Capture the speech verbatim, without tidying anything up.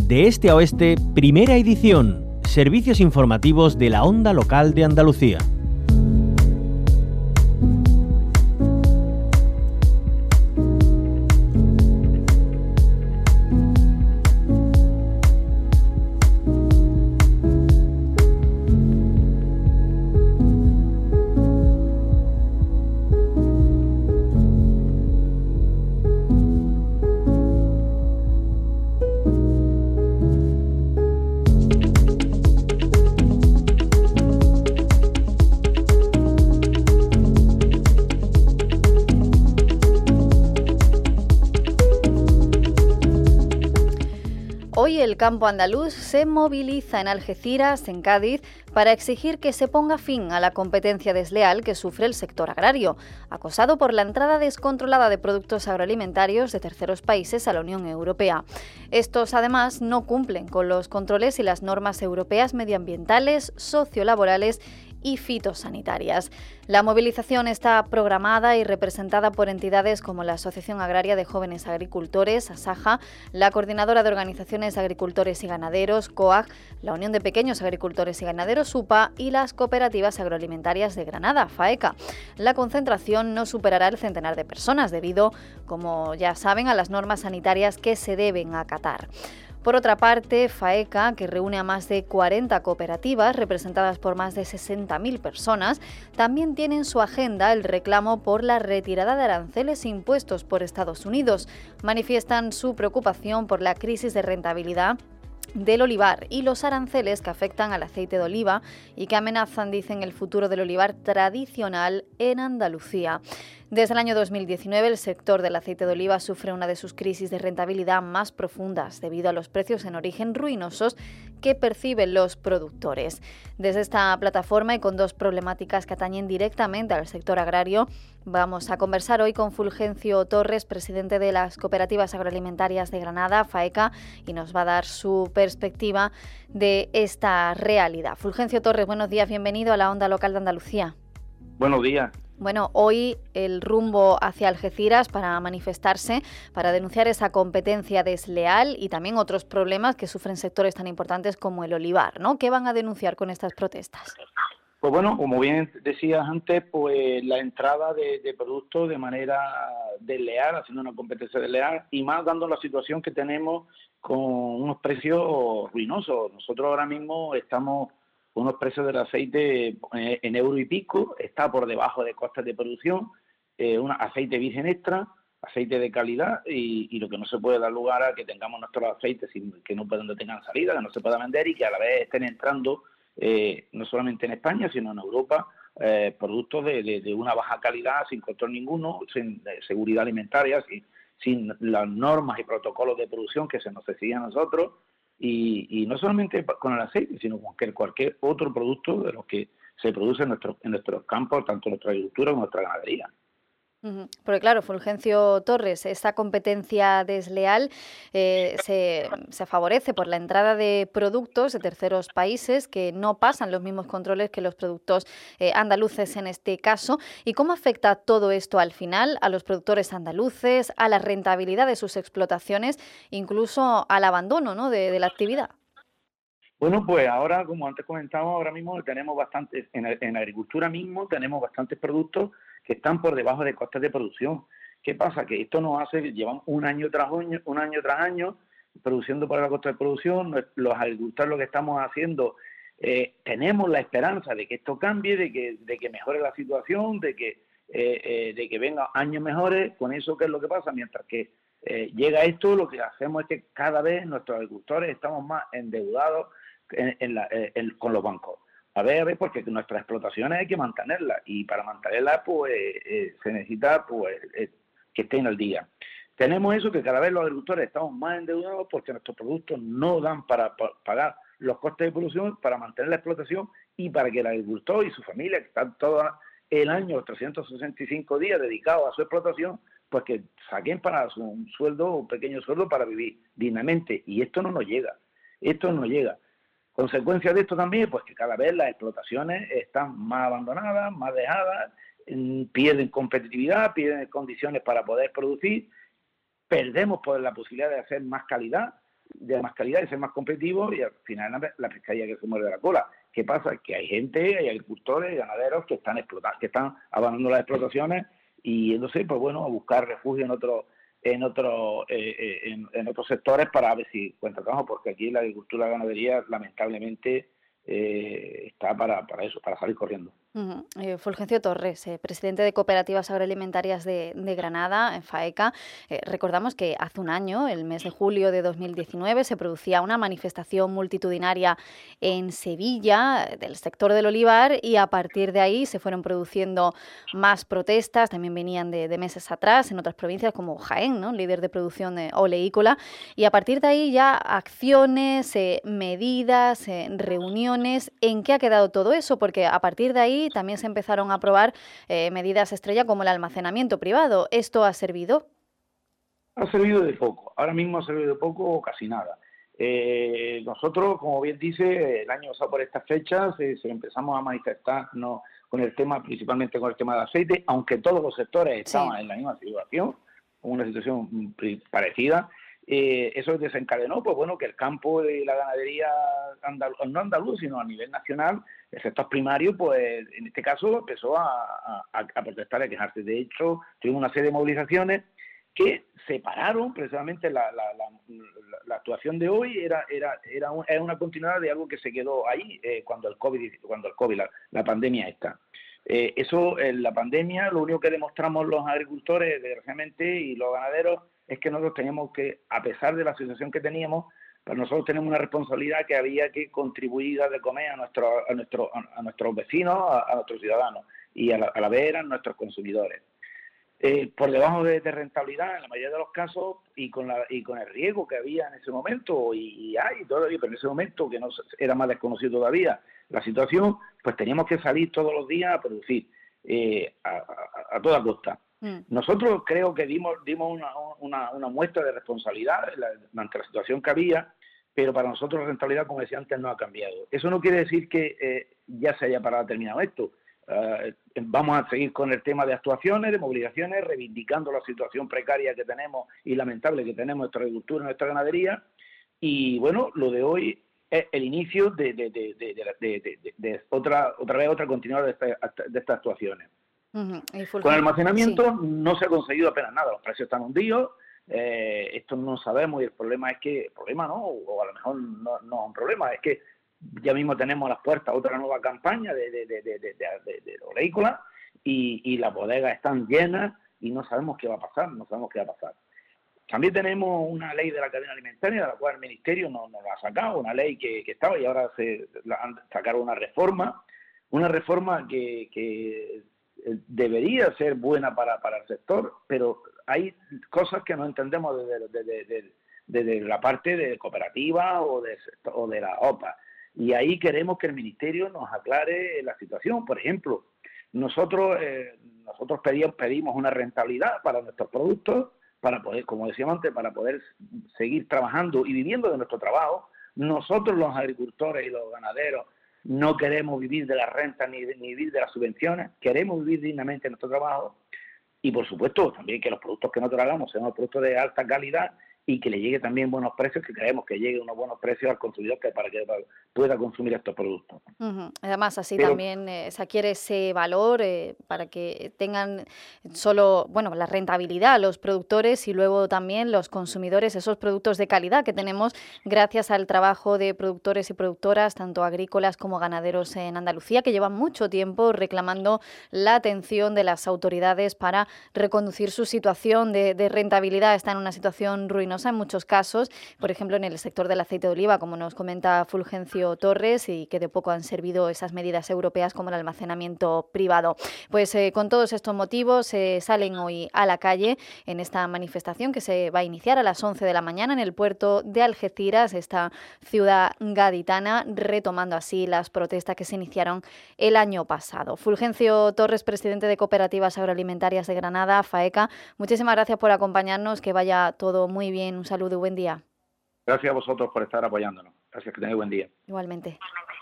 De este a oeste, primera edición. Servicios informativos de la Onda Local de Andalucía. Hoy el campo andaluz se moviliza en Algeciras, en Cádiz, para exigir que se ponga fin a la competencia desleal que sufre el sector agrario, acosado por la entrada descontrolada de productos agroalimentarios de terceros países a la Unión Europea. Estos, además, no cumplen con los controles y las normas europeas medioambientales, sociolaborales y fitosanitarias. La movilización está programada y representada por entidades como la Asociación Agraria de Jóvenes Agricultores, ASAJA, la Coordinadora de Organizaciones de Agricultores y Ganaderos, COAG, la Unión de Pequeños Agricultores y Ganaderos, UPA, y las Cooperativas Agroalimentarias de Granada, FAECA. La concentración no superará el centenar de personas debido, como ya saben, a las normas sanitarias que se deben acatar. Por otra parte, FAECA, que reúne a más de cuarenta cooperativas representadas por más de sesenta mil personas, también tiene en su agenda el reclamo por la retirada de aranceles impuestos por Estados Unidos. Manifiestan su preocupación por la crisis de rentabilidad del olivar y los aranceles que afectan al aceite de oliva y que amenazan, dicen, el futuro del olivar tradicional en Andalucía. Desde el año dos mil diecinueve, el sector del aceite de oliva sufre una de sus crisis de rentabilidad más profundas debido a los precios en origen ruinosos que perciben los productores. Desde esta plataforma y con dos problemáticas que atañen directamente al sector agrario, vamos a conversar hoy con Fulgencio Torres, presidente de las Cooperativas Agroalimentarias de Granada, FAECA, y nos va a dar su perspectiva de esta realidad. Fulgencio Torres, buenos días, bienvenido a la Onda Local de Andalucía. Buenos días. Bueno, hoy el rumbo hacia Algeciras para manifestarse, para denunciar esa competencia desleal y también otros problemas que sufren sectores tan importantes como el olivar, ¿no? ¿Qué van a denunciar con estas protestas? Pues bueno, como bien decías antes, pues la entrada de, de productos de manera desleal, haciendo una competencia desleal, y más dando la situación que tenemos con unos precios ruinosos. Nosotros ahora mismo estamos con unos precios del aceite en euro y pico, está por debajo de costes de producción, eh, un aceite virgen extra, aceite de calidad, y, y lo que no se puede dar lugar a que tengamos nuestros aceites sin, que no puedan tengan salida, que no se pueda vender y que a la vez estén entrando eh, no solamente en España, sino en Europa, eh, productos de, de, de una baja calidad, sin control ninguno, sin eh, seguridad alimentaria, sin, sin las normas y protocolos de producción que se nos exigen a nosotros. Y, y no solamente con el aceite, sino con cualquier, cualquier otro producto de los que se produce en nuestros en nuestros campos, tanto en nuestra agricultura como en nuestra ganadería. Uh-huh. Porque claro, Fulgencio Torres, esta competencia desleal eh, se, se favorece por la entrada de productos de terceros países que no pasan los mismos controles que los productos eh, andaluces en este caso. ¿Y cómo afecta todo esto al final a los productores andaluces, a la rentabilidad de sus explotaciones, incluso al abandono, ¿no?, de, de la actividad? Bueno, pues ahora, como antes comentábamos, ahora mismo tenemos bastantes, en, en agricultura mismo tenemos bastantes productos que están por debajo de costes de producción. ¿Qué pasa? Que esto nos hace que llevamos un año tras año, un año tras año produciendo por el coste de producción. Los agricultores lo que estamos haciendo, eh, tenemos la esperanza de que esto cambie, de que, de que mejore la situación, de que, eh, eh, de que vengan años mejores. Con eso, ¿qué es lo que pasa? Mientras que eh, llega esto, lo que hacemos es que cada vez nuestros agricultores estamos más endeudados en, en la, en, con los bancos. A ver, a ver, porque nuestras explotaciones hay que mantenerlas y para mantenerlas pues eh, se necesita pues eh, que estén al día. Tenemos eso, que cada vez los agricultores estamos más endeudados porque nuestros productos no dan para, para pagar los costes de producción, para mantener la explotación y para que el agricultor y su familia, que están todo el año, los trescientos sesenta y cinco días dedicados a su explotación, pues que saquen para su, un sueldo, un pequeño sueldo para vivir dignamente. Y esto no nos llega, esto no llega. Consecuencia de esto también, pues que cada vez las explotaciones están más abandonadas, más dejadas, pierden competitividad, pierden condiciones para poder producir, perdemos por la posibilidad de hacer más calidad, de más calidad y ser más competitivos, y al final la, la pescadilla que se muerde la cola. ¿Qué pasa? Que hay gente, hay agricultores y ganaderos que están explotando, que están abandonando las explotaciones y yéndose, pues bueno, a buscar refugio en otros en otros eh, en, en otros sectores para ver si encuentra trabajo, porque aquí la agricultura y la ganadería lamentablemente eh, está para, para eso, para salir corriendo. Uh-huh. Eh, Fulgencio Torres, eh, presidente de Cooperativas Agroalimentarias de, de Granada, en FAECA. Eh, recordamos que hace un año, el mes de julio de dos mil diecinueve, se producía una manifestación multitudinaria en Sevilla del sector del olivar y a partir de ahí se fueron produciendo más protestas, también venían de, de meses atrás en otras provincias como Jaén, ¿no?, líder de producción eh, oleícola, y a partir de ahí ya acciones, eh, medidas, eh, reuniones. ¿En qué ha quedado todo eso? Porque a partir de ahí también se empezaron a aprobar eh, medidas estrella como el almacenamiento privado. ¿Esto ha servido? Ha servido de poco. Ahora mismo ha servido de poco o casi nada. Eh, nosotros, como bien dice, el año pasado por estas fechas eh, se empezamos a manifestarnos con el tema, principalmente con el tema del aceite, aunque todos los sectores estaban sí. en la misma situación, una situación parecida. Eh, eso desencadenó, pues bueno, que el campo de la ganadería andaluz, no andaluz, sino a nivel nacional, el sector primario, pues en este caso empezó a, a, a protestar y a quejarse. De hecho, tuvimos una serie de movilizaciones que separaron precisamente la, la, la, la, la actuación de hoy, era era era, un, era una continuidad de algo que se quedó ahí eh, cuando el COVID, cuando el COVID la, la pandemia está. Eh, eso, en la pandemia, lo único que demostramos los agricultores, desgraciadamente, y los ganaderos, es que nosotros teníamos que, a pesar de la situación que teníamos, pues nosotros tenemos una responsabilidad que había que contribuir a de comer a, nuestro, a, nuestro, a nuestros vecinos, a, a nuestros ciudadanos, y a la, a la vez a nuestros consumidores. Eh, por debajo de, de rentabilidad, en la mayoría de los casos, y con la y con el riesgo que había en ese momento, y, y hay todavía, pero en ese momento, que no era más desconocido todavía la situación, pues teníamos que salir todos los días a producir eh, a, a, a toda costa. Nosotros creo que dimos dimos una, una, una muestra de responsabilidad ante la situación que había, pero para nosotros la rentabilidad, como decía antes, no ha cambiado. Eso no quiere decir que eh, ya se haya parado terminado esto. Uh, vamos a seguir con el tema de actuaciones, de movilizaciones, reivindicando la situación precaria que tenemos y lamentable que tenemos en nuestra agricultura, en nuestra ganadería. Y bueno, lo de hoy es el inicio de, de, de, de, de, de, de, de otra otra vez otra continuidad de, esta, de estas actuaciones. Uh-huh. Con el almacenamiento sí. no se ha conseguido apenas nada, los precios están hundidos, eh, esto no sabemos, y el problema es que, el problema no, o a lo mejor no, no es un problema, es que ya mismo tenemos a las puertas otra nueva campaña de, de, de, de, de, de, de oleícola y, y las bodegas están llenas y no sabemos qué va a pasar, no sabemos qué va a pasar. También tenemos una ley de la cadena alimentaria, de la cual el Ministerio nos no la ha sacado, una ley que, que estaba y ahora se la han sacado una reforma, una reforma que... que debería ser buena para, para el sector, pero hay cosas que no entendemos desde, desde, desde, desde la parte de cooperativa o de, o de la O P A. Y ahí queremos que el Ministerio nos aclare la situación. Por ejemplo, nosotros eh, nosotros pedimos, pedimos una rentabilidad para nuestros productos, para poder, como decíamos antes, para poder seguir trabajando y viviendo de nuestro trabajo. Nosotros los agricultores y los ganaderos no queremos vivir de las rentas ni, ni vivir de las subvenciones, queremos vivir dignamente en nuestro trabajo y, por supuesto, también que los productos que nosotros hagamos sean productos de alta calidad y que le llegue también buenos precios, que queremos que lleguen unos buenos precios al consumidor que para que pueda consumir estos productos. Uh-huh. Además, así Pero, también eh, se adquiere ese valor eh, para que tengan solo, bueno, la rentabilidad los productores y luego también los consumidores esos productos de calidad que tenemos gracias al trabajo de productores y productoras, tanto agrícolas como ganaderos en Andalucía, que llevan mucho tiempo reclamando la atención de las autoridades para reconducir su situación de, de rentabilidad. Está en una situación ruinosa en muchos casos, por ejemplo en el sector del aceite de oliva, como nos comenta Fulgencio Torres, y que de poco han servido esas medidas europeas como el almacenamiento privado. Pues eh, con todos estos motivos eh, salen hoy a la calle en esta manifestación que se va a iniciar a las once de la mañana en el puerto de Algeciras, esta ciudad gaditana, retomando así las protestas que se iniciaron el año pasado. Fulgencio Torres, presidente de Cooperativas Agroalimentarias de Granada, FAECA, muchísimas gracias por acompañarnos, que vaya todo muy bien. Un saludo y buen día. Gracias a vosotros por estar apoyándonos. Gracias, que tengáis buen día. Igualmente.